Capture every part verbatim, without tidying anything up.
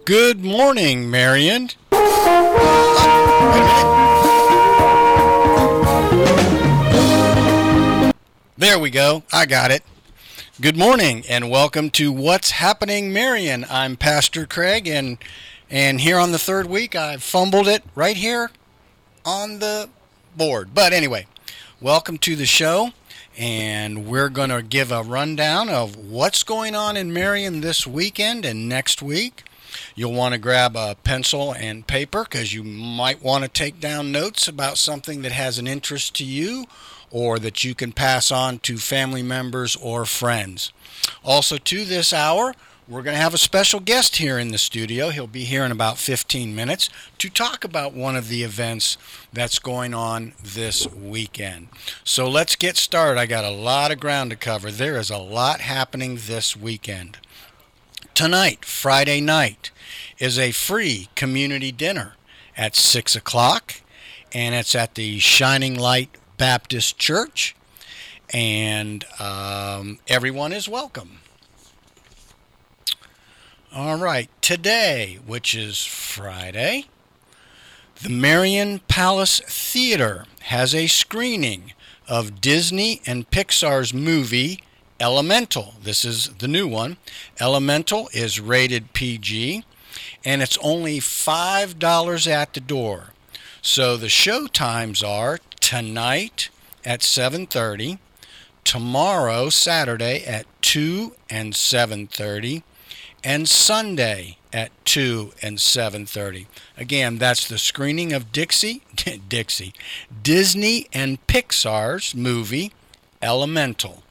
Good morning, Marion. Oh, wait a minute. There we go. I got it. Good morning and welcome to What's Happening, Marion. I'm Pastor Craig, and and here on the third week I've fumbled it right here on the board. But anyway, welcome to the show, and we're going to give a rundown of what's going on in Marion this weekend and next week. You'll want to grab a pencil and paper because you might want to take down notes about something that has an interest to you or that you can pass on to family members or friends. Also, to this hour, we're going to have a special guest here in the studio. He'll be here in about fifteen minutes to talk about one of the events that's going on this weekend. So let's get started. I got a lot of ground to cover. There is a lot happening this weekend. Tonight, Friday night, is a free community dinner at six o'clock, and it's at the Shining Light Baptist Church, and um, everyone is welcome. All right, today, which is Friday, the Marion Palace Theater has a screening of Disney and Pixar's movie Elemental. This is the new one. Elemental is rated P G, and it's only five dollars at the door. So the show times are tonight at seven thirty, tomorrow, Saturday, at two and seven thirty, and Sunday at two and seven thirty. Again, that's the screening of Dixie, Dixie, Disney and Pixar's movie Elemental.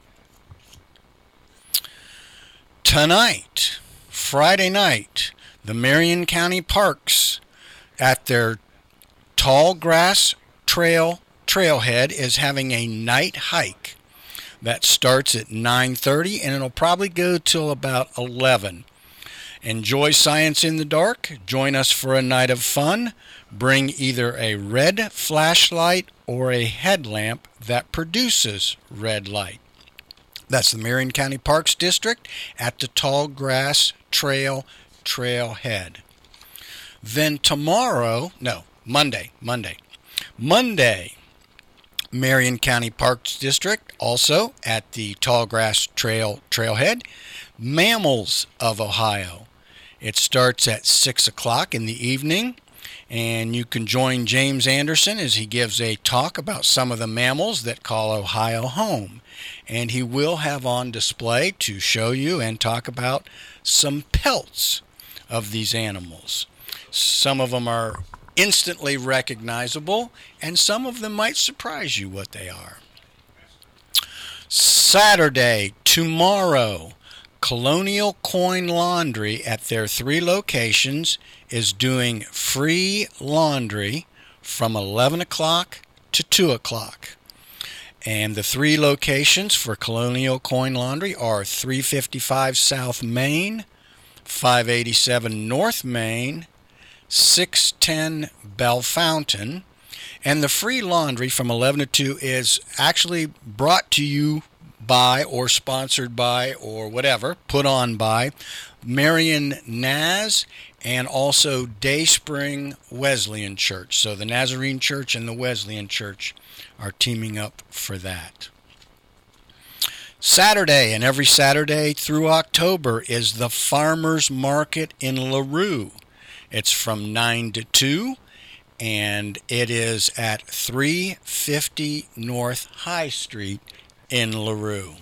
Tonight, Friday night, the Marion County Parks at their Tall Grass Trail trailhead is having a night hike that starts at nine thirty and it'll probably go till about eleven. Enjoy science in the dark. Join us for a night of fun. Bring either a red flashlight or a headlamp that produces red light. That's the Marion County Parks District at the Tall Grass Trail trailhead. Then tomorrow, no, Monday, Monday, Monday, Marion County Parks District, also at the Tall Grass Trail trailhead, Mammals of Ohio. It starts at six o'clock in the evening, and you can join James Anderson as he gives a talk about some of the mammals that call Ohio home. And he will have on display to show you and talk about some pelts of these animals. Some of them are instantly recognizable, and some of them might surprise you what they are. Saturday, tomorrow, Colonial Coin Laundry at their three locations is doing free laundry from eleven o'clock to two o'clock. And the three locations for Colonial Coin Laundry are three fifty-five South Main, five eighty-seven North Main, six ten Bellefontaine. And the free laundry from eleven to two is actually brought to you by or sponsored by or whatever, put on by Marion Naz and also Dayspring Wesleyan Church. So the Nazarene Church and the Wesleyan Church are teaming up for that. Saturday, and every Saturday through October, is the Farmers Market in LaRue. It's from nine to two, and it is at three fifty North High Street in LaRue.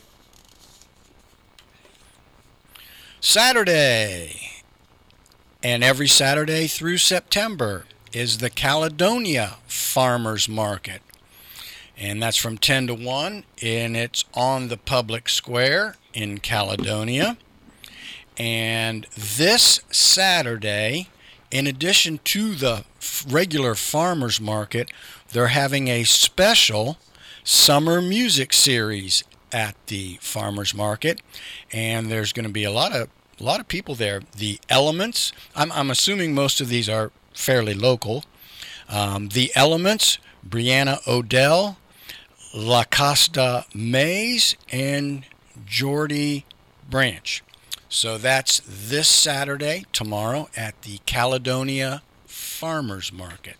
Saturday, and every Saturday through September, is the Caledonia Farmers Market. And that's from ten to one, and it's on the public square in Caledonia. And this Saturday, in addition to the regular farmers market, they're having a special summer music series at the farmers market, and there's going to be a lot of a lot of people there. The Elements, I'm, I'm assuming most of these are fairly local. Um, the Elements, Brianna Odell, La Costa Mays, and Jordy Branch. So that's this Saturday, tomorrow, at the Caledonia Farmers Market.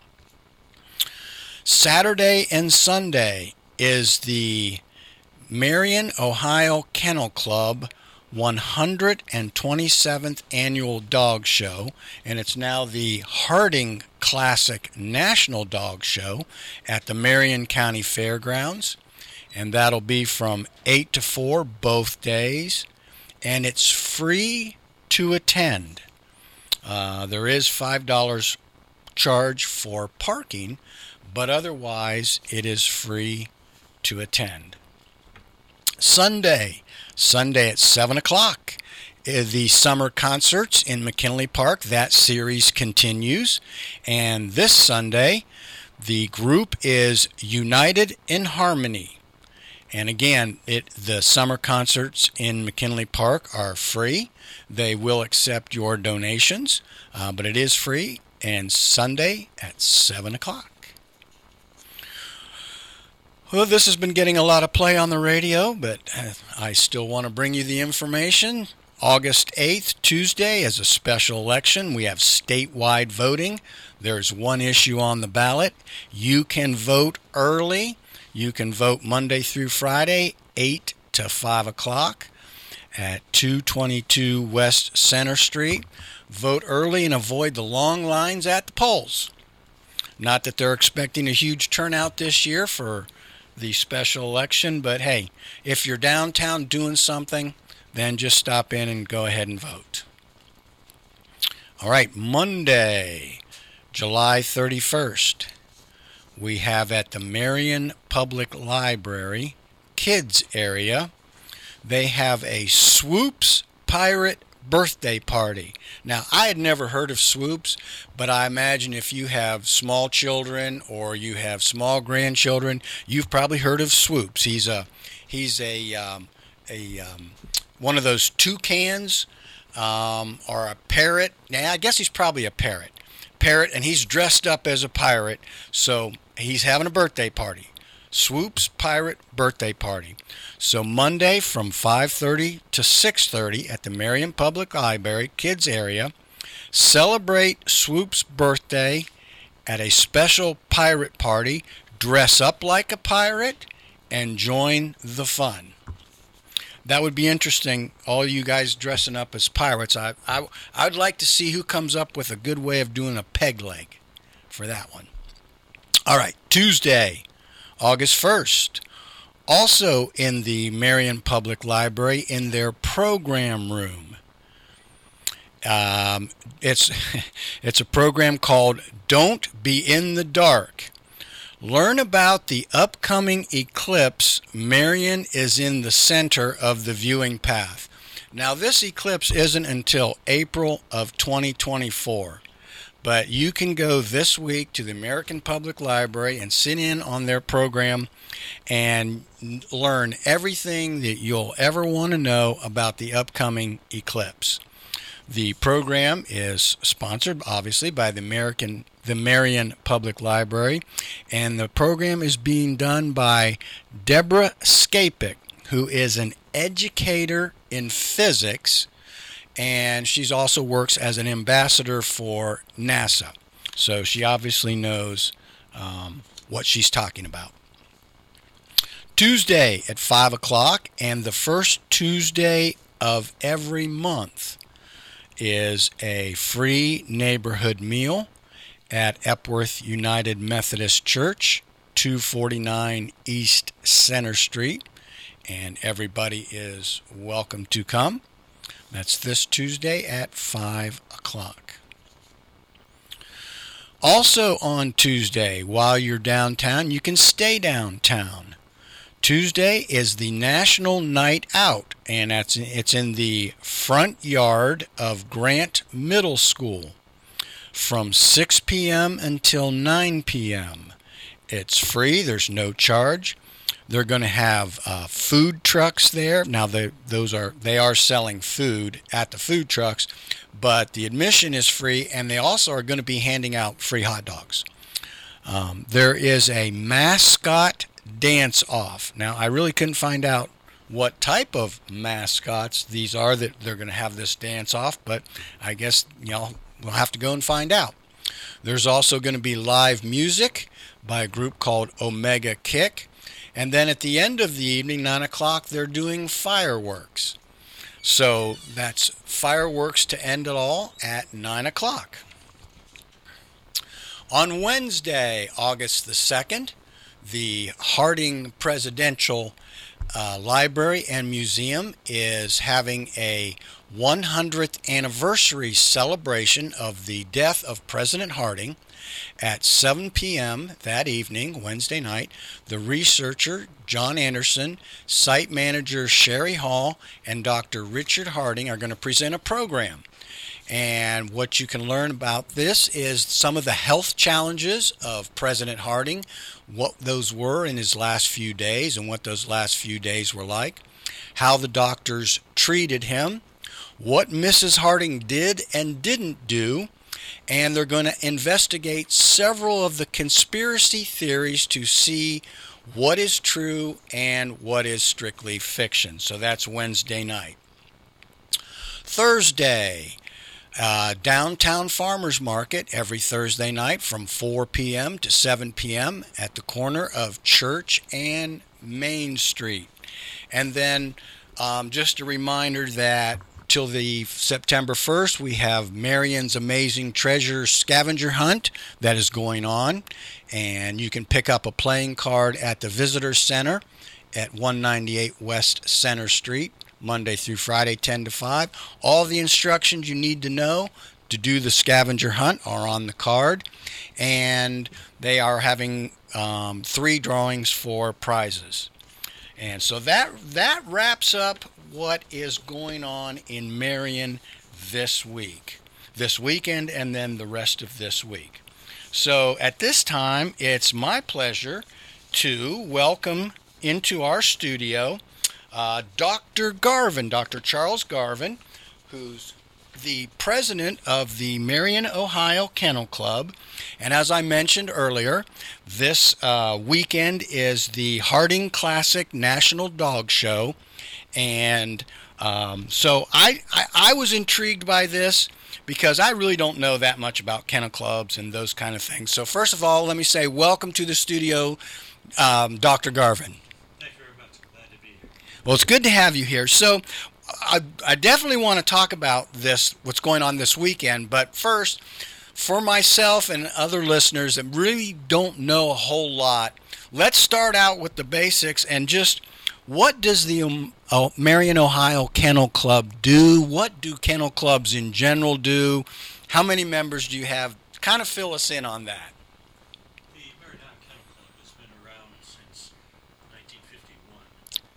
Saturday and Sunday is the Marion, Ohio Kennel Club one hundred twenty-seventh Annual Dog Show, and it's now the Harding Classic National Dog Show at the Marion County Fairgrounds, and that'll be from eight to four both days, and it's free to attend. Uh, there is five dollars charge for parking, but otherwise it is free to attend. Sunday, Sunday at seven o'clock, the summer concerts in McKinley Park. That series continues. And this Sunday, the group is United in Harmony. And again, it the summer concerts in McKinley Park are free. They will accept your donations, uh, but it is free. And Sunday at seven o'clock. Well, this has been getting a lot of play on the radio, but I still want to bring you the information. August eighth, Tuesday, is a special election. We have statewide voting. There's one issue on the ballot. You can vote early. You can vote Monday through Friday, eight to five o'clock at two twenty-two West Center Street. Vote early and avoid the long lines at the polls. Not that they're expecting a huge turnout this year for the special election, but hey, if you're downtown doing something, then just stop in and go ahead and vote. All right, Monday, July thirty-first, we have at the Marion Public Library kids area, they have a Swoops Pirate birthday party. Now, I had never heard of Swoops, but I imagine if you have small children or you have small grandchildren, you've probably heard of Swoops. He's a he's a um, a um, one of those toucans um, or a parrot. Now, I guess he's probably a parrot. Parrot, and he's dressed up as a pirate, so he's having a birthday party. Swoops Pirate Birthday Party. So Monday from five thirty to six thirty at the Marion Public Library kids area. Celebrate Swoops' birthday at a special pirate party. Dress up like a pirate and join the fun. That would be interesting, all you guys dressing up as pirates. I, I, I'd like to see who comes up with a good way of doing a peg leg for that one. All right, Tuesday, August first, also in the Marion Public Library in their program room. Um, it's it's a program called Don't Be in the Dark. Learn about the upcoming eclipse. Marion is in the center of the viewing path. Now, this eclipse isn't until April of twenty twenty-four. But you can go this week to the American Public Library and sit in on their program and learn everything that you'll ever want to know about the upcoming eclipse. The program is sponsored, obviously, by the American, the Marion Public Library, and the program is being done by Deborah Skapik, who is an educator in physics, and she also works as an ambassador for NASA. So she obviously knows um, what she's talking about. Tuesday at five o'clock, and the first Tuesday of every month, is a free neighborhood meal at Epworth United Methodist Church, two forty-nine East Center Street, and everybody is welcome to come. That's this Tuesday at five o'clock. Also on Tuesday, while you're downtown, you can stay downtown. Tuesday is the National Night Out, and that's it's in the front yard of Grant Middle School from six p.m. until nine p.m. It's free. There's no charge. They're going to have uh, food trucks there. Now, they, those are they are selling food at the food trucks, but the admission is free, and they also are going to be handing out free hot dogs. Um, there is a mascot dance-off. Now, I really couldn't find out what type of mascots these are that they're going to have this dance off, but I guess, you know, we'll have to go and find out. There's also going to be live music by a group called Omega Kick. And then at the end of the evening, nine o'clock, they're doing fireworks. So that's fireworks to end it all at nine o'clock. On Wednesday, August the second, the Harding Presidential uh, Library and Museum is having a one hundredth anniversary celebration of the death of President Harding. At seven p.m. that evening, Wednesday night, the researcher John Anderson, site manager Sherry Hall, and Doctor Richard Harding are going to present a program. And what you can learn about this is some of the health challenges of President Harding, what those were in his last few days and what those last few days were like, how the doctors treated him, what Missus Harding did and didn't do, and they're going to investigate several of the conspiracy theories to see what is true and what is strictly fiction. So that's Wednesday night. Thursday, uh, Downtown Farmers Market every Thursday night from four p.m. to seven p.m. at the corner of Church and Main Street. And then um, just a reminder that till the September first, we have Marion's Amazing Treasure Scavenger Hunt that is going on. And you can pick up a playing card at the Visitor Center at one ninety-eight West Center Street, Monday through Friday, ten to five. All the instructions you need to know to do the scavenger hunt are on the card. And they are having um, three drawings for prizes. And so that that wraps up what is going on in Marion this week, this weekend, and then the rest of this week. So at this time, it's my pleasure to welcome into our studio uh, Doctor Garvin, Doctor Charles Garvin, who's the president of the Marion, Ohio Kennel Club. And as I mentioned earlier, this uh, weekend is the Harding Classic National Dog Show. And um, so I, I, I was intrigued by this because I really don't know that much about kennel clubs and those kind of things. So first of all, let me say welcome to the studio, um, Doctor Garvin. Thank you very much. I'm glad to be here. Well, it's good to have you here. So I, I definitely want to talk about this, what's going on this weekend. But first, for myself and other listeners that really don't know a whole lot, let's start out with the basics and just what does the um, oh, Marion, Ohio Kennel Club do? What do kennel clubs in general do? How many members do you have? Kind of fill us in on that. The Marion, Ohio Kennel Club has been around since nineteen fifty-one.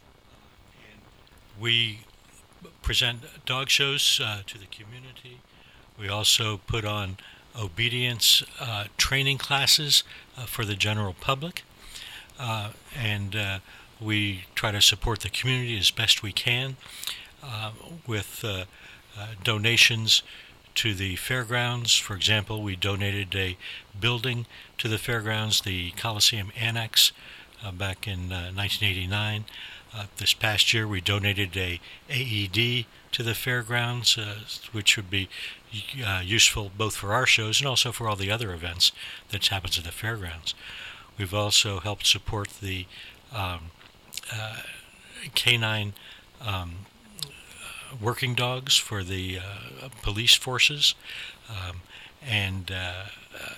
Uh, and we present dog shows uh, to the community. We also put on obedience uh, training classes uh, for the general public. Uh, and uh, we try to support the community as best we can uh, with uh, uh, donations to the fairgrounds. For example, we donated a building to the fairgrounds, the Coliseum Annex, uh, back in uh, nineteen eighty-nine. Uh, this past year, we donated a A E D to the fairgrounds, uh, which would be uh, useful both for our shows and also for all the other events that happens at the fairgrounds. We've also helped support the um, uh, canine um, working dogs for the uh, police forces, um, and uh, uh,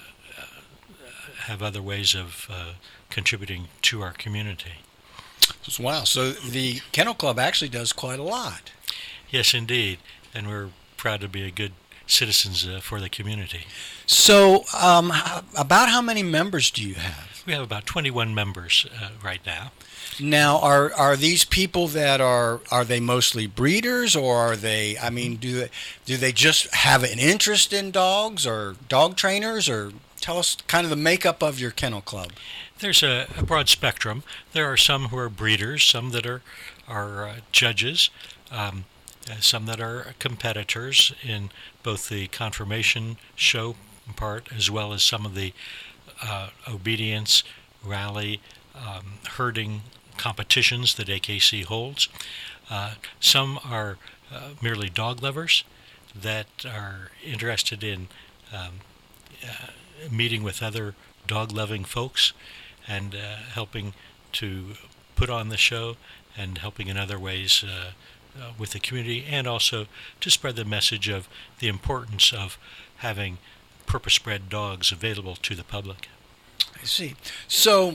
have other ways of uh, contributing to our community. Wow, so the Kennel Club actually does quite a lot. Yes, indeed, and we're proud to be a good citizens uh, for the community. So, um, about how many members do you have? We have about twenty-one members uh, right now. Now, are are these people that are are they mostly breeders, or are they? I mean, do do they just have an interest in dogs, or dog trainers, or tell us kind of the makeup of your kennel club? There's a, a broad spectrum. There are some who are breeders, some that are are uh, judges, um, uh, some that are competitors in both the conformation show part as well as some of the uh, obedience, rally, um, herding competitions that A K C holds. Uh, some are uh, merely dog lovers that are interested in um, uh, meeting with other dog-loving folks and uh, helping to put on the show and helping in other ways uh, uh, with the community, and also to spread the message of the importance of having purpose-bred dogs available to the public. I see. So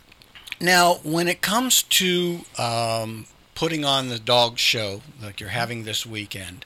now when it comes to um, putting on the dog show like you're having this weekend,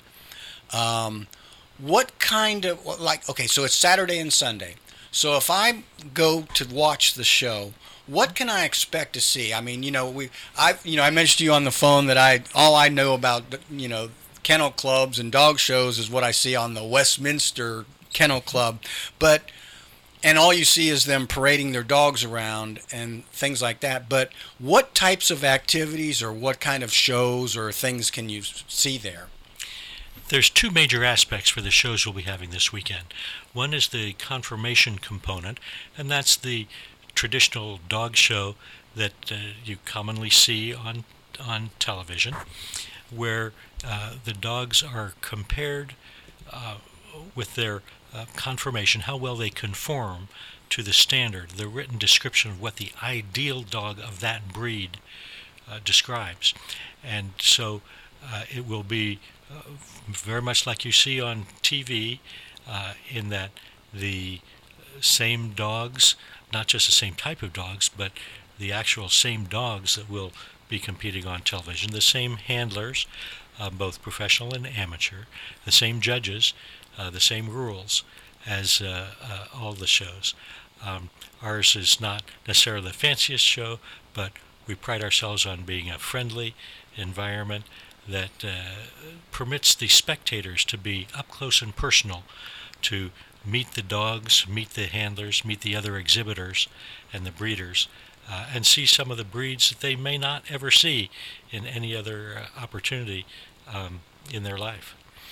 um, what kind of, like, okay, so it's Saturday and Sunday. So if I go to watch the show, what can I expect to see? I mean, you know, we, I, you know, I mentioned to you on the phone that I, all I know about, you know, kennel clubs and dog shows is what I see on the Westminster Kennel Club, but, and all you see is them parading their dogs around and things like that. But what types of activities or what kind of shows or things can you see there? There's two major aspects for the shows we'll be having this weekend. One is the conformation component, and that's the traditional dog show that uh, you commonly see on on television, where uh, the dogs are compared uh, with their uh, conformation, how well they conform to the standard, the written description of what the ideal dog of that breed uh, describes. And so uh, it will be uh, very much like you see on T V, uh, in that the same dogs, not just the same type of dogs, but the actual same dogs that will be competing on television, the same handlers, uh, both professional and amateur, the same judges, uh, the same rules as uh, uh, all the shows. Um, ours is not necessarily the fanciest show, but we pride ourselves on being a friendly environment that uh, permits the spectators to be up close and personal, to meet the dogs, meet the handlers, meet the other exhibitors and the breeders, uh, and see some of the breeds that they may not ever see in any other uh, opportunity um, in their life.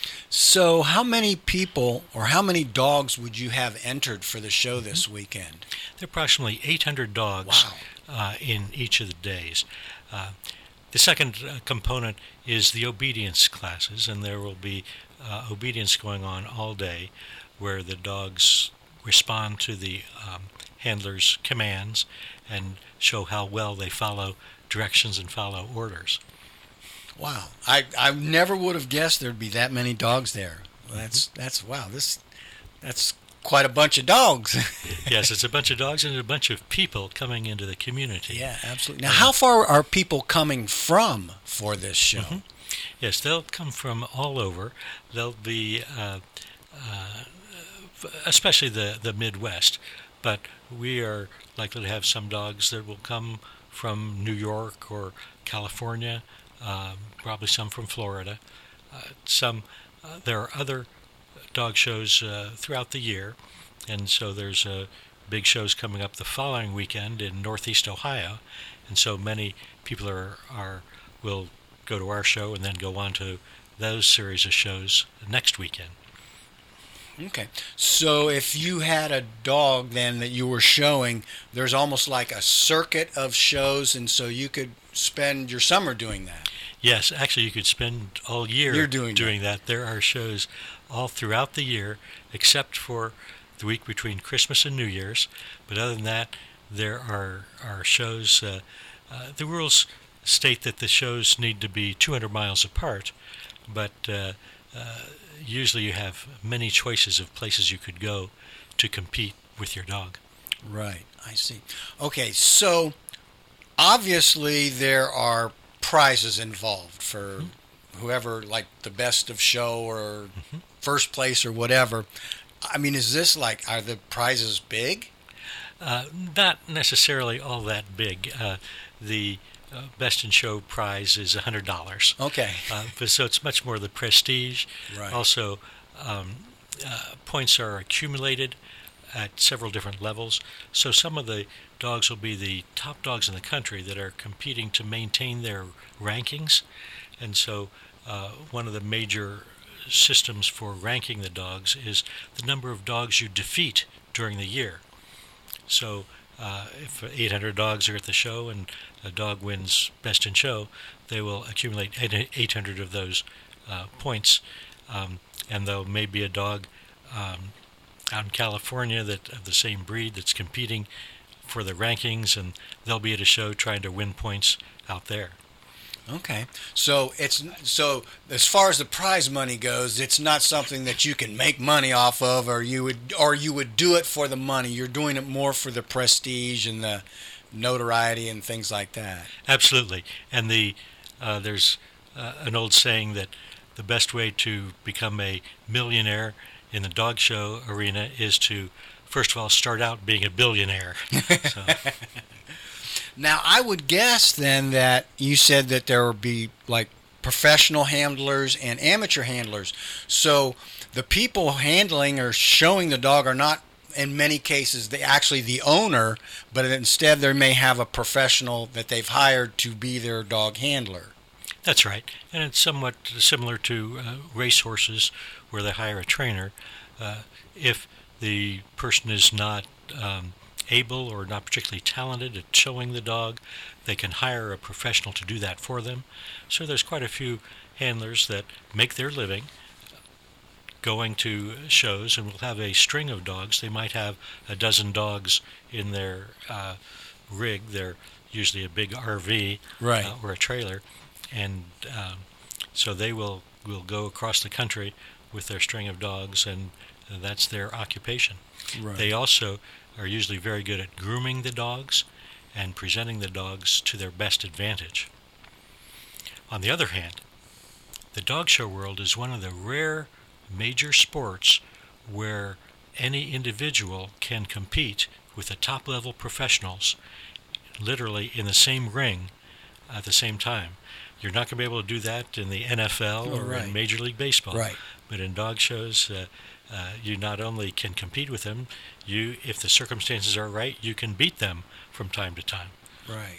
So how many people or how many dogs would you have entered for the show this mm-hmm. weekend? There are approximately eight hundred dogs. Wow. uh, in each of the days. Uh, the second uh, component is the obedience classes, and there will be uh, obedience going on all day where the dogs respond to the um, handler's commands and show how well they follow directions and follow orders. Wow. I, I never would have guessed there'd be that many dogs there. Well, that's, that's wow, this that's quite a bunch of dogs. Yes, it's a bunch of dogs and a bunch of people coming into the community. Yeah, absolutely. Now, how far are people coming from for this show? Mm-hmm. Yes, they'll come from all over. They'll be, uh, uh, especially the, the Midwest, but we are likely to have some dogs that will come from New York or California, um, probably some from Florida. Uh, some uh, there are other dog shows uh, throughout the year, and so there's uh, big shows coming up the following weekend in Northeast Ohio, and so many people are, are will go to our show and then go on to those series of shows next weekend. Okay. So if you had a dog then that you were showing, there's almost like a circuit of shows, and so you could spend your summer doing that. Yes, actually you could spend all year You're doing, doing that. that. There are shows all throughout the year, except for the week between Christmas and New Year's. But other than that, there are, are shows. Uh, uh, the rules state that the shows need to be two hundred miles apart, but uh, uh, usually you have many choices of places you could go to compete with your dog. Right, I see. Okay, so obviously there are prizes involved for mm-hmm. whoever, like the best of show or mm-hmm. first place or whatever. I mean, is this like, are the prizes big? Uh, not necessarily all that big. Uh, the uh, Best in Show prize is one hundred dollars. Okay. Uh, but so it's much more the prestige. Right. Also, um, uh, points are accumulated at several different levels. So some of the dogs will be the top dogs in the country that are competing to maintain their rankings. And so uh, one of the major systems for ranking the dogs is the number of dogs you defeat during the year. So uh, if eight hundred dogs are at the show and a dog wins Best in Show, they will accumulate eight hundred of those uh, points. Um, and there may be a dog um, out in California that of the same breed that's competing for the rankings, and they'll be at a show trying to win points out there. Okay, so it's so as far as the prize money goes, it's not something that you can make money off of, or you would, or you would do it for the money. You're doing it more for the prestige and the notoriety and things like that. Absolutely, and the uh, there's uh, an old saying that the best way to become a millionaire in the dog show arena is to, first of all, start out being a billionaire. So. Now, I would guess then that you said that there would be like professional handlers and amateur handlers. So the people handling or showing the dog are not, in many cases, they actually the owner, but instead they may have a professional that they've hired to be their dog handler. That's right, and it's somewhat similar to uh, racehorses where they hire a trainer. Uh, if the person is not um, able or not particularly talented at showing the dog, they can hire a professional to do that for them. So there's quite a few handlers that make their living going to shows and will have a string of dogs. They might have a dozen dogs in their uh, rig. They're usually a big R V right. uh, or a trailer. And um, so they will, will go across the country with their string of dogs, and uh, that's their occupation. Right. They also are usually very good at grooming the dogs and presenting the dogs to their best advantage. On the other hand, the dog show world is one of the rare major sports where any individual can compete with the top-level professionals literally in the same ring at the same time. You're not going to be able to do that in the N F L oh, or right. in Major League Baseball. Right. But in dog shows, uh, uh, you not only can compete with them, you, if the circumstances are right, you can beat them from time to time. Right.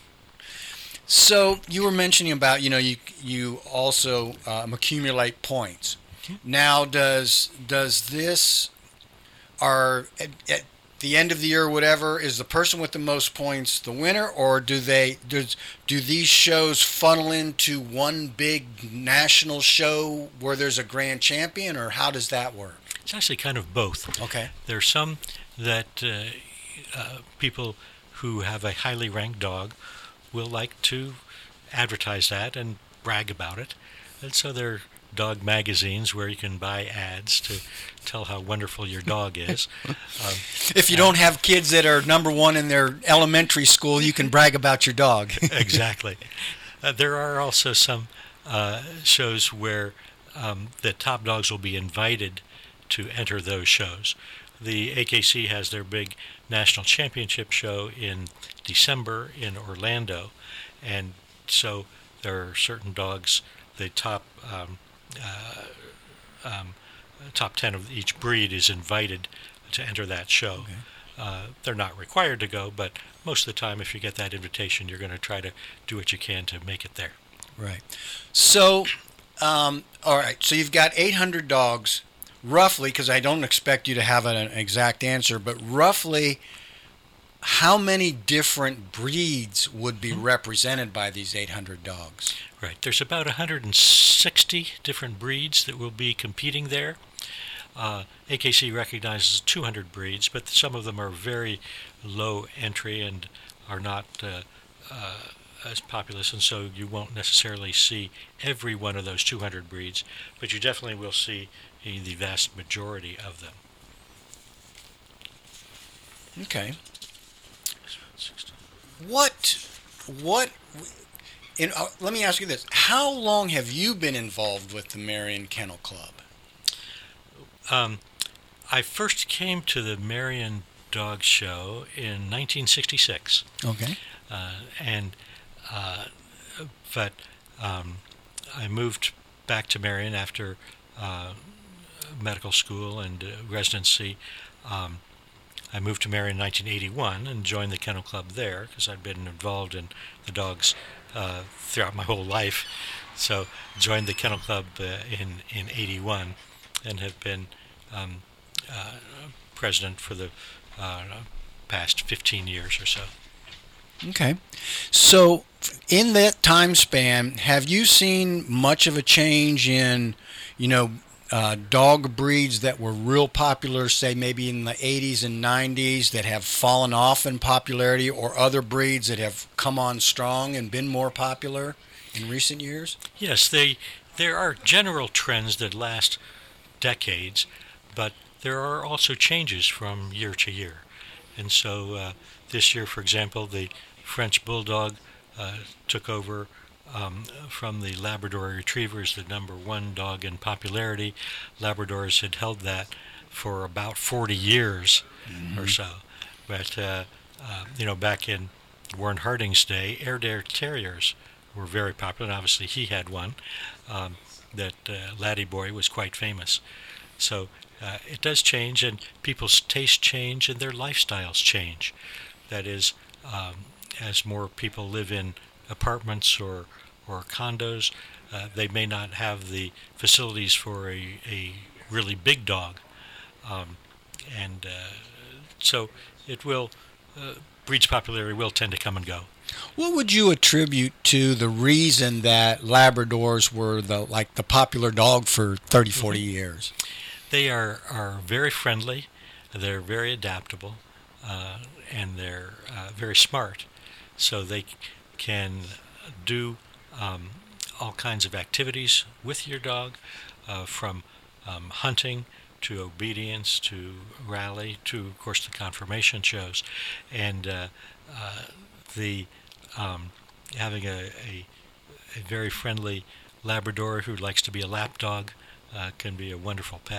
So you were mentioning about, you know, you you also um, accumulate points. Mm-hmm. Now, does does this, are at, at the end of the year or whatever, is the person with the most points the winner, or do they does do these shows funnel into one big national show where there's a grand champion, or how does that work? It's actually kind of both. Okay. There are some that uh, uh, people who have a highly ranked dog will like to advertise that and brag about it. And so there are dog magazines where you can buy ads to tell how wonderful your dog is. Um, if you don't have kids that are number one in their elementary school, you can brag about your dog. Exactly. Uh, there are also some uh, shows where um, the top dogs will be invited to enter those shows. The A K C has their big national championship show in December in Orlando, and so there are certain dogs, the top um, uh, um, top ten of each breed is invited to enter that show. Okay. Uh, they're not required to go, but most of the time if you get that invitation, you're going to try to do what you can to make it there. Right. So, um, all right, so you've got eight hundred dogs, roughly, because I don't expect you to have an exact answer, but roughly how many different breeds would be mm-hmm. represented by these eight hundred dogs? Right. There's about one hundred sixty different breeds that will be competing there. Uh, A K C recognizes two hundred breeds, but some of them are very low entry and are not uh, uh, as populous, and so you won't necessarily see every one of those two hundred breeds, but you definitely will see uh, the vast majority of them. Okay. What, what, in, uh, let me ask you this. How long have you been involved with the Marion Kennel Club? Um, I first came to the Marion Dog Show in nineteen sixty-six. Okay. Uh, and, uh, but um, I moved back to Marion after uh, medical school and uh, residency. Um, I moved to Marion in nineteen eighty-one and joined the Kennel Club there because I'd been involved in the dogs uh, throughout my whole life. So joined the Kennel Club uh, in, in eighty-one and have been um, uh, president for the uh, past fifteen years or so. Okay. So, in that time span, have you seen much of a change in, you know, uh, dog breeds that were real popular, say maybe in the eighties and nineties, that have fallen off in popularity, or other breeds that have come on strong and been more popular in recent years? Yes, they there are general trends that last decades, but there are also changes from year to year. And so uh, this year, for example, the French Bulldog uh, took over um, from the Labrador Retriever as the number one dog in popularity. Labradors had held that for about forty years mm-hmm. or so. But, uh, uh, you know, back in Warren Harding's day, Airedale Terriers were very popular, and obviously he had one. Um, that uh, Laddie Boy was quite famous. So uh, it does change, and people's tastes change, and their lifestyles change. That is, um, as more people live in apartments or or condos, uh, they may not have the facilities for a, a really big dog. Um, and uh, so it will, uh, breed's popularity will tend to come and go. What would you attribute to the reason that Labradors were the like the popular dog for thirty, forty mm-hmm. years? They are, are very friendly, they're very adaptable, uh, and they're uh, very smart. So they c- can do um, all kinds of activities with your dog, uh, from um, hunting to obedience to rally to, of course, the conformation shows. And uh, uh, the um, having a, a, a very friendly Labrador who likes to be a lap dog uh, can be a wonderful pet.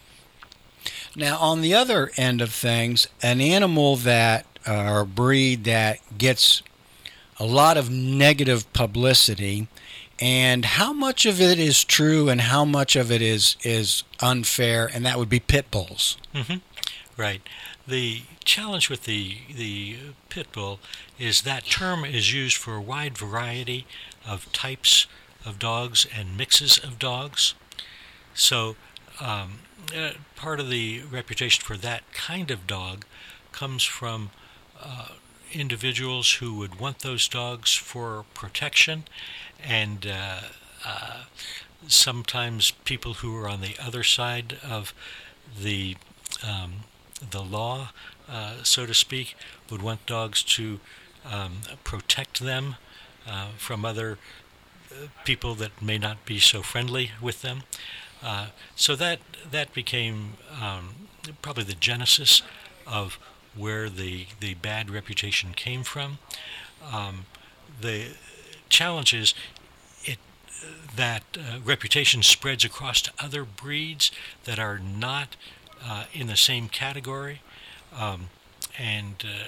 Now, on the other end of things, an animal that uh, or a breed that gets a lot of negative publicity, and how much of it is true and how much of it is is unfair, and that would be pit bulls. Mm-hmm. Right. The challenge with the the pit bull is that term is used for a wide variety of types of dogs and mixes of dogs. So um, uh, part of the reputation for that kind of dog comes from uh, individuals who would want those dogs for protection, and uh, uh, sometimes people who are on the other side of the um, the law, uh, so to speak, would want dogs to um, protect them uh, from other uh, people that may not be so friendly with them. Uh, so that that became um, probably the genesis of where the, the bad reputation came from. Um, the challenge is it that uh, reputation spreads across to other breeds that are not uh, in the same category. Um, and uh,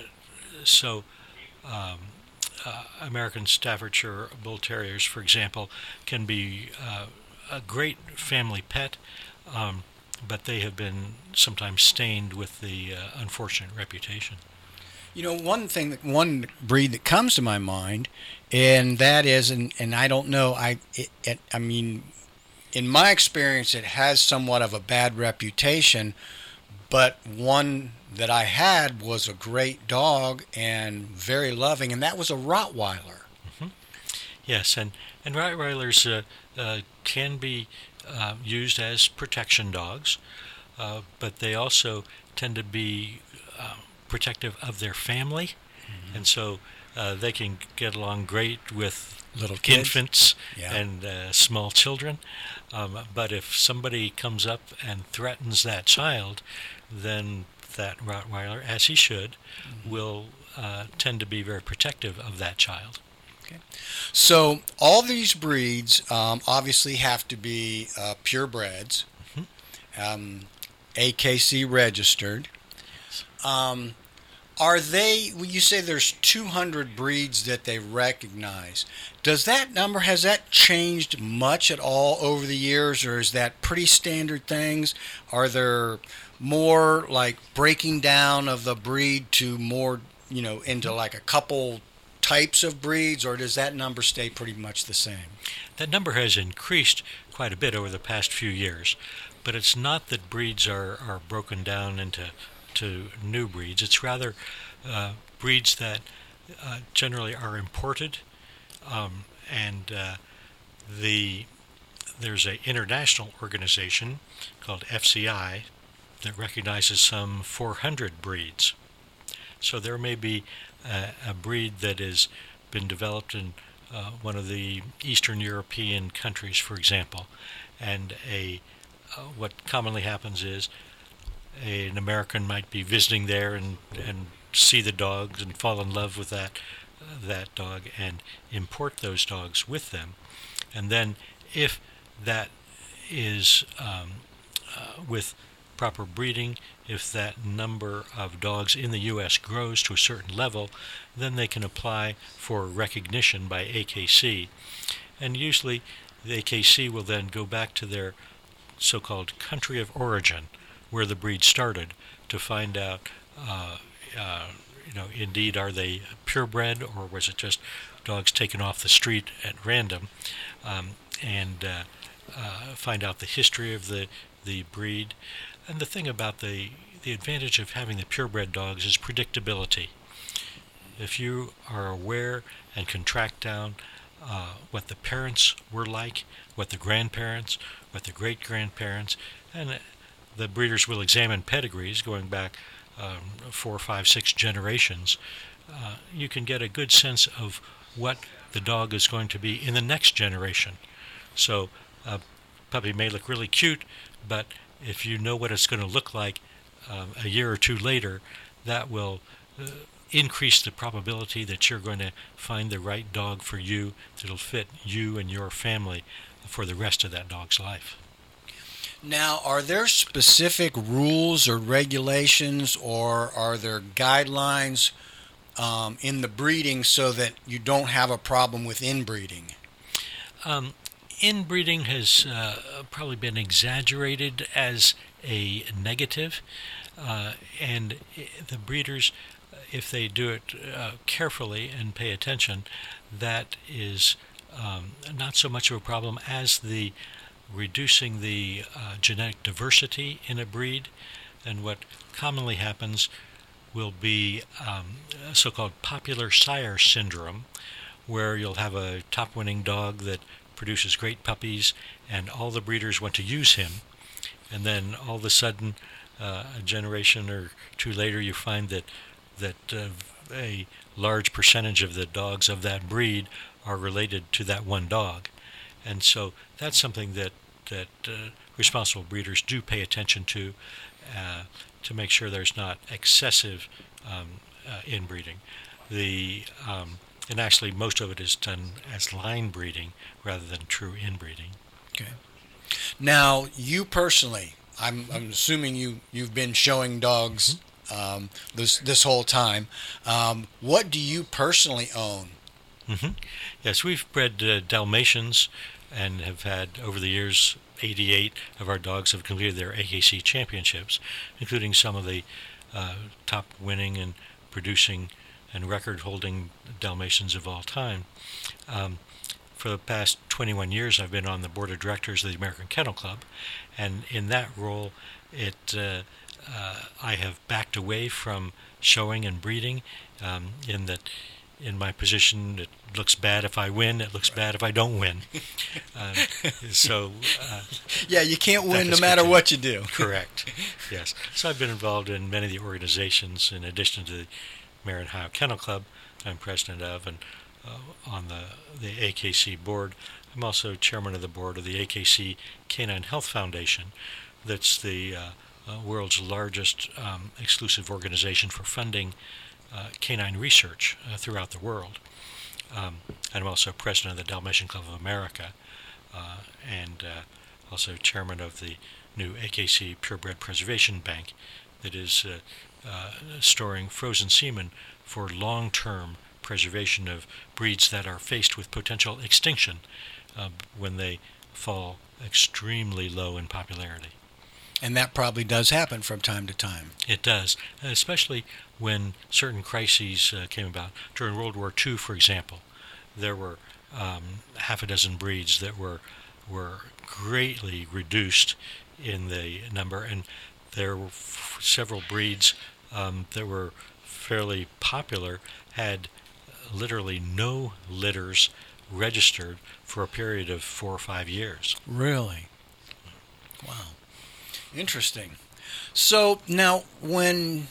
so um, uh, American Staffordshire Bull Terriers, for example, can be uh, a great family pet, um, but they have been sometimes stained with the uh, unfortunate reputation. You know, one thing, that one breed that comes to my mind, and that is, and, and I don't know, I, it, it, I mean, in my experience, it has somewhat of a bad reputation, but one that I had was a great dog and very loving, and that was a Rottweiler. Mm-hmm. Yes, and, and Rottweilers uh, uh, can be uh, used as protection dogs, uh, but they also tend to be uh, protective of their family, mm-hmm. and so uh, they can get along great with little kids. Infants yeah. and uh, small children. Um, but if somebody comes up and threatens that child, then that Rottweiler, as he should, mm-hmm. will uh, tend to be very protective of that child. Okay. So all these breeds um, obviously have to be uh, purebreds, mm-hmm. um, A K C registered. Um, are they, well, you say there's two hundred breeds that they recognize. Does that number, has that changed much at all over the years, or is that pretty standard things? Are there more like breaking down of the breed to more, you know, into like a couple types of breeds, or does that number stay pretty much the same? That number has increased quite a bit over the past few years, but it's not that breeds are, are broken down into to new breeds. It's rather uh, breeds that uh, generally are imported, um, and uh, the there's an international organization called F C I that recognizes some four hundred breeds. So there may be a, a breed that has been developed in uh, one of the Eastern European countries, for example, and a uh, what commonly happens is a, an American might be visiting there and, and see the dogs and fall in love with that uh, that dog and import those dogs with them, and then if that is um, uh, with proper breeding, if that number of dogs in the U S grows to a certain level, then they can apply for recognition by A K C. And usually the A K C will then go back to their so-called country of origin, where the breed started, to find out, uh, uh, you know, indeed, are they purebred, or was it just dogs taken off the street at random, um, and uh, uh, find out the history of the, the breed. And the thing about the, the advantage of having the purebred dogs is predictability. If you are aware and can track down uh, what the parents were like, what the grandparents, what the great-grandparents, and the breeders will examine pedigrees going back um, four, five, six generations, uh, you can get a good sense of what the dog is going to be in the next generation. So a puppy may look really cute, but if you know what it's going to look like um, a year or two later, that will uh, increase the probability that you're going to find the right dog for you that'll fit you and your family for the rest of that dog's life. Now, are there specific rules or regulations, or are there guidelines um, in the breeding so that you don't have a problem with inbreeding? Um, inbreeding has uh, probably been exaggerated as a negative, uh, and the breeders, if they do it uh, carefully and pay attention, that is um, not so much of a problem as the reducing the uh, genetic diversity in a breed. And what commonly happens will be um, so-called popular sire syndrome, where you'll have a top-winning dog that produces great puppies and all the breeders want to use him, and then all of a sudden uh, a generation or two later you find that that uh, a large percentage of the dogs of that breed are related to that one dog. And so that's something that that uh, responsible breeders do pay attention to uh, to make sure there's not excessive um, uh, inbreeding. The um, and actually most of it is done as line breeding rather than true inbreeding. Okay. Now, you personally, I'm, I'm assuming you you've been showing dogs um, this this whole time. Um, what do you personally own? Mm-hmm. Yes, we've bred uh, Dalmatians and have had, over the years, eighty-eight of our dogs have completed their A K C championships, including some of the uh, top winning and producing and record-holding Dalmatians of all time. Um, for the past twenty-one years, I've been on the board of directors of the American Kennel Club, and in that role, it uh, uh, I have backed away from showing and breeding, um, in that in my position, it looks bad if I win. It looks bad if I don't win. Uh, so, uh, yeah, you can't win no matter what you do. Correct. Yes. So I've been involved in many of the organizations, in addition to the Marion Ohio Kennel Club, I'm president of, and uh, on the the A K C board. I'm also chairman of the board of the A K C Canine Health Foundation. That's the uh, uh, world's largest um, exclusive organization for funding Uh, canine research uh, throughout the world. Um, I'm also president of the Dalmatian Club of America, uh, and uh, also chairman of the new A K C Purebred Preservation Bank that is uh, uh, storing frozen semen for long-term preservation of breeds that are faced with potential extinction uh, when they fall extremely low in popularity. And that probably does happen from time to time. It does, especially when certain crises uh, came about. During World War Two, for example, there were um, half a dozen breeds that were were greatly reduced in the number, and there were f- several breeds um, that were fairly popular had literally no litters registered for a period of four or five years. Really? Wow. Interesting. So now when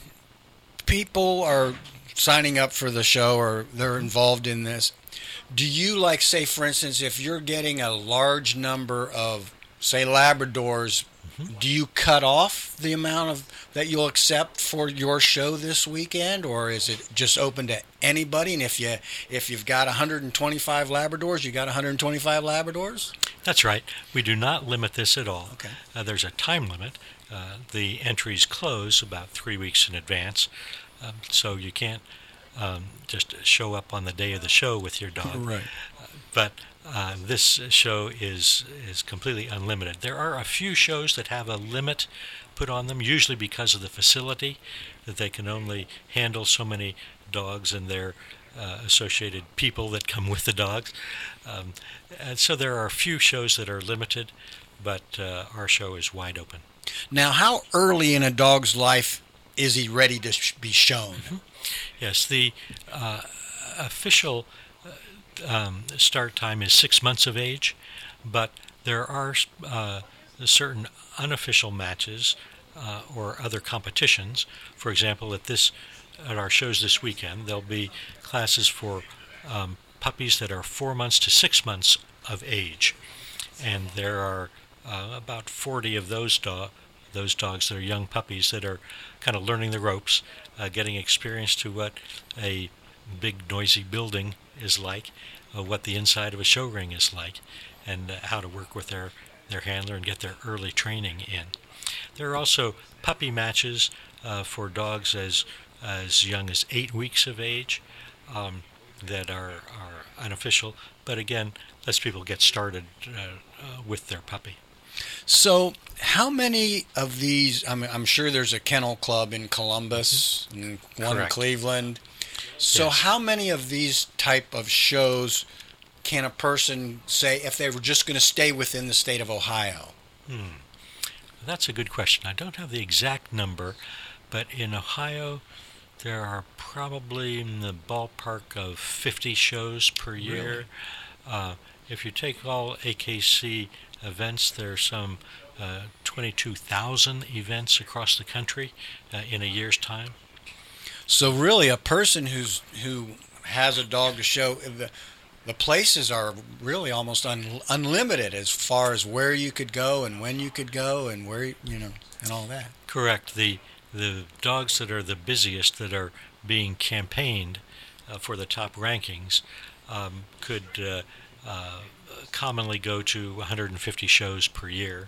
people are signing up for the show or they're involved in this, do you, like, say, for instance, if you're getting a large number of, say, Labradors, mm-hmm. do you cut off the amount of that you'll accept for your show this weekend, or is it just open to anybody? And if you if you've got one hundred twenty-five Labradors, you got one hundred twenty-five Labradors? That's right. We do not limit this at all. Okay. Uh, there's a time limit. Uh, the entries close about three weeks in advance, um, so you can't um, just show up on the day of the show with your dog. Right. Uh, but uh, this show is is completely unlimited. There are a few shows that have a limit put on them, usually because of the facility, that they can only handle so many dogs and their uh, associated people that come with the dogs. Um, and so there are a few shows that are limited, but uh, our show is wide open. Now, how early in a dog's life is he ready to sh- be shown? Mm-hmm. Yes, the uh, official uh, um, start time is six months of age, but there are uh, certain unofficial matches uh, or other competitions. For example, at this at our shows this weekend, there'll be classes for um, puppies that are four months to six months of age, and there are uh, about forty of those do- those dogs that are young puppies that are kind of learning the ropes, uh, getting experience to what a big noisy building is like, uh, what the inside of a show ring is like, and uh, how to work with their, their handler and get their early training in. There are also puppy matches uh, for dogs as as young as eight weeks of age um, that are, are unofficial, but again, lets people get started uh, uh, with their puppy. So how many of these, I mean, I'm sure there's a kennel club in Columbus and one Correct. in Cleveland. So Yes. how many of these type of shows can a person say if they were just going to stay within the state of Ohio? Hmm. That's a good question. I don't have the exact number, but in Ohio, there are probably in the ballpark of fifty shows per year. Really? Uh, if you take all A K C events, there are some uh, twenty-two thousand events across the country uh, in a year's time. So really, a person who's who has a dog to show, the, the places are really almost un, unlimited as far as where you could go and when you could go and where, you know, and all that. Correct. The the dogs that are the busiest, that are being campaigned uh, for the top rankings, um, could uh, uh, commonly go to one hundred fifty shows per year.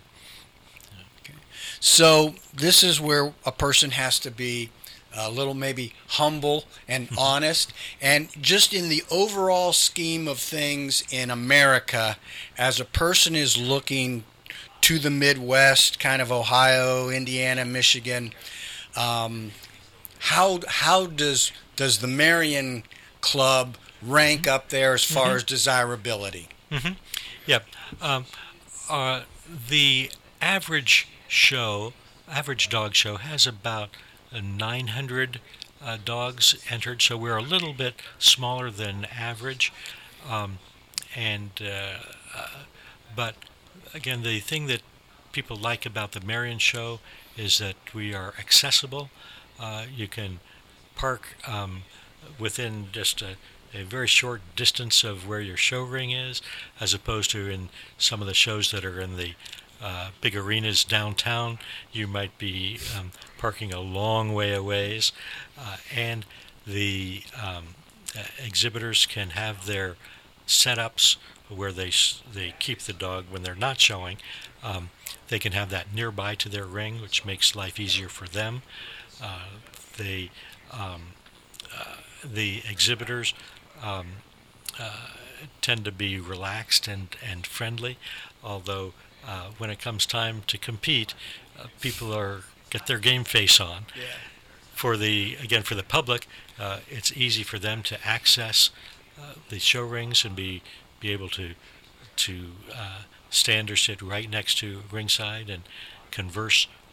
Okay. So this is where a person has to be a little maybe humble and honest, and just in the overall scheme of things in America, as a person is looking to the Midwest, kind of Ohio, Indiana, Michigan, um, how how does does the Marion Club rank up there as far Mm-hmm. as desirability? Mm-hmm. Yep. Um, uh, the average show, average dog show, has about uh, nine hundred uh, dogs entered, so we're a little bit smaller than average. Um, and uh, uh, but again, the thing that people like about the Marion show is that we are accessible. Uh, you can park um, within just a a very short distance of where your show ring is, as opposed to in some of the shows that are in the uh, big arenas downtown. You might be um, parking a long way a ways, uh, and the um, uh, exhibitors can have their setups where they they keep the dog when they're not showing. Um, they can have that nearby to their ring, which makes life easier for them. Uh, they um, uh, the exhibitors Um, uh, tend to be relaxed and, and friendly, although uh, when it comes time to compete, uh, people are get their game face on. Yeah. For the again for the public, uh, it's easy for them to access uh, the show rings and be be able to to uh, stand or sit right next to ringside and converse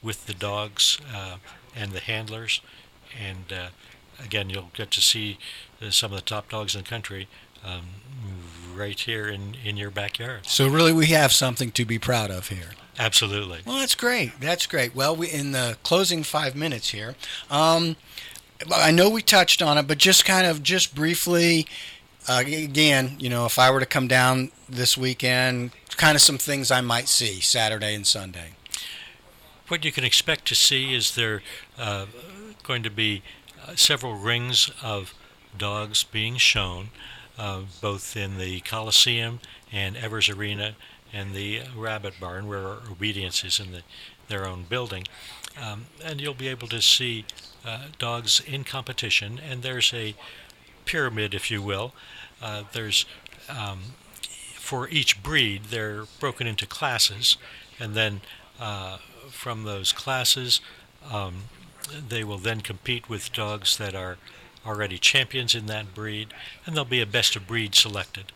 with the dogs uh, and the handlers. And uh, again, you'll get to see uh, some of the top dogs in the country um, right here in, in your backyard. So really we have something to be proud of here. Absolutely. Well, that's great. That's great. Well, we, in the closing five minutes here, um, I know we touched on it, but just kind of just briefly, uh, again, you know, if I were to come down this weekend, kind of some things I might see Saturday and Sunday. What you can expect to see is there uh, going to be uh, several rings of dogs being shown, uh, both in the Coliseum and Evers Arena and the Rabbit Barn, where Obedience is in the, their own building. Um, and you'll be able to see uh, dogs in competition, and there's a pyramid, if you will. Uh, there's um, for each breed, they're broken into classes, and then uh, from those classes, um, they will then compete with dogs that are already champions in that breed, and there'll be a best of breed selected.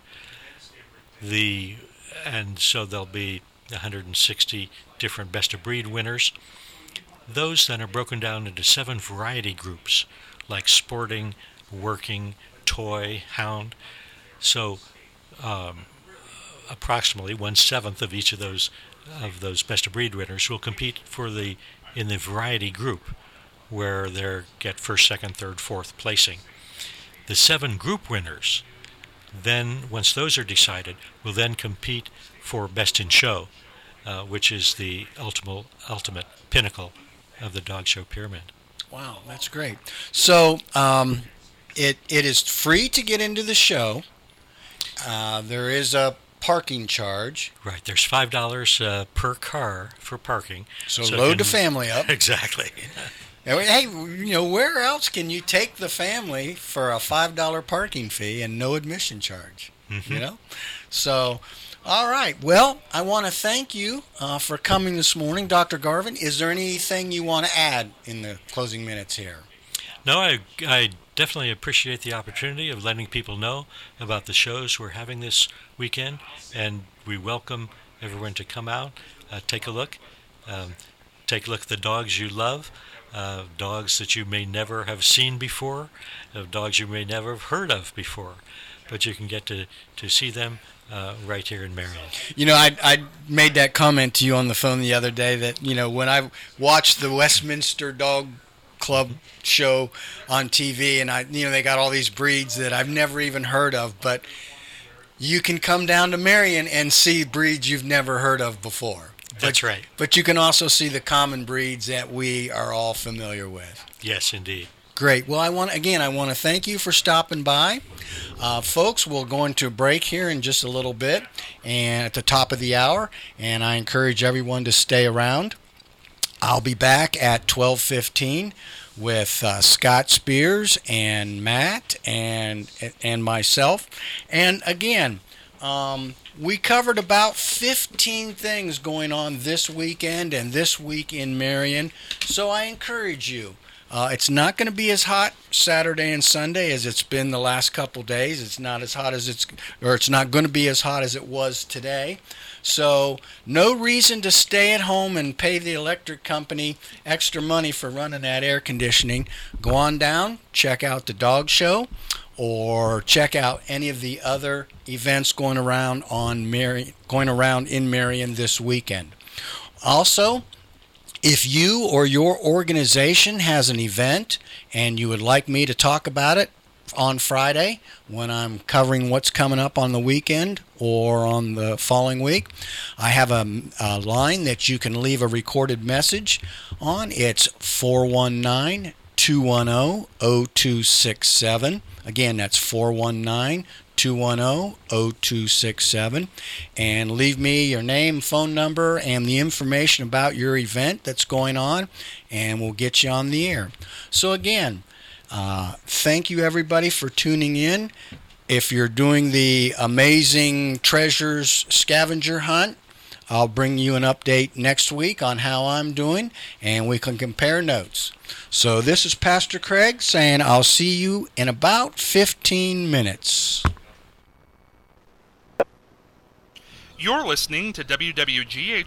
The and so there'll be one hundred sixty different best of breed winners. Those then are broken down into seven variety groups, like sporting, working, toy, hound. So um, approximately one seventh of each of those of those best of breed winners will compete for the in the variety group, where they get first, second, third, fourth placing. The seven group winners, then once those are decided, will then compete for best in show, uh, which is the ultimate ultimate pinnacle of the dog show pyramid. Wow, that's great. So um, it it is free to get into the show. Uh, there is a parking charge. Right, there's five dollars uh, per car for parking. So, so load can, the family up. Exactly. Hey, you know, where else can you take the family for a five dollar parking fee and no admission charge? Mm-hmm. You know? So, all right. Well, I want to thank you uh, for coming this morning, Doctor Garvin. Is there anything you want to add in the closing minutes here? No, I, I definitely appreciate the opportunity of letting people know about the shows we're having this weekend, and we welcome everyone to come out, uh, take a look, um, take a look at the dogs you love, uh, dogs that you may never have seen before, uh, dogs you may never have heard of before, but you can get to, to see them uh, right here in Marion. You know, I I made that comment to you on the phone the other day that, you know, when I watched the Westminster Dog Club show on T V, and I, you know, they got all these breeds that I've never even heard of, but you can come down to Marion and see breeds you've never heard of before. That's but, right. But you can also see the common breeds that we are all familiar with. Yes, indeed. Great. Well, I want again, I want to thank you for stopping by. Uh, folks, we'll go into a break here in just a little bit, and at the top of the hour, and I encourage everyone to stay around. I'll be back at twelve fifteen with uh, Scott Spears and Matt and and myself. And again, um, we covered about fifteen things going on this weekend and this week in Marion. So I encourage you. Uh, it's not going to be as hot Saturday and Sunday as it's been the last couple days. It's not as hot as it's, or it's not going to be as hot as it was today. So no reason to stay at home and pay the electric company extra money for running that air conditioning. Go on down, check out the dog show, or check out any of the other events going around on Marion, going around in Marion this weekend. Also, if you or your organization has an event and you would like me to talk about it on Friday when I'm covering what's coming up on the weekend or on the following week, I have a, a line that you can leave a recorded message on. It's four one nine, two one zero, zero two six seven. Again, that's four one nine, two one zero, zero two six seven, and leave me your name, phone number, and the information about your event that's going on, and we'll get you on the air. So again, uh, thank you everybody for tuning in. If you're doing the Amazing Treasures scavenger hunt, I'll bring you an update next week on how I'm doing, and we can compare notes. So this is Pastor Craig saying I'll see you in about fifteen minutes. You're listening to W W G H